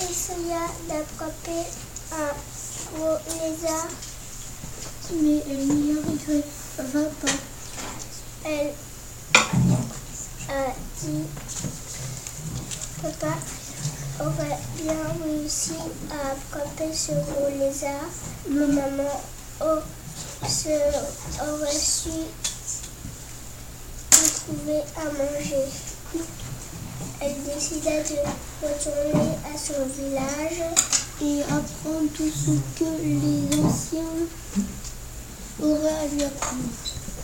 essaya d'attraper un gros lézard, mais elle n'y arriva pas. elle a dit papa aurait bien réussi à attraper ce gros lézard, mais maman aurait su lui trouver à manger. Elle décida de retourner à son village Et apprendre tout ce que les anciens auraient à lui apprendre.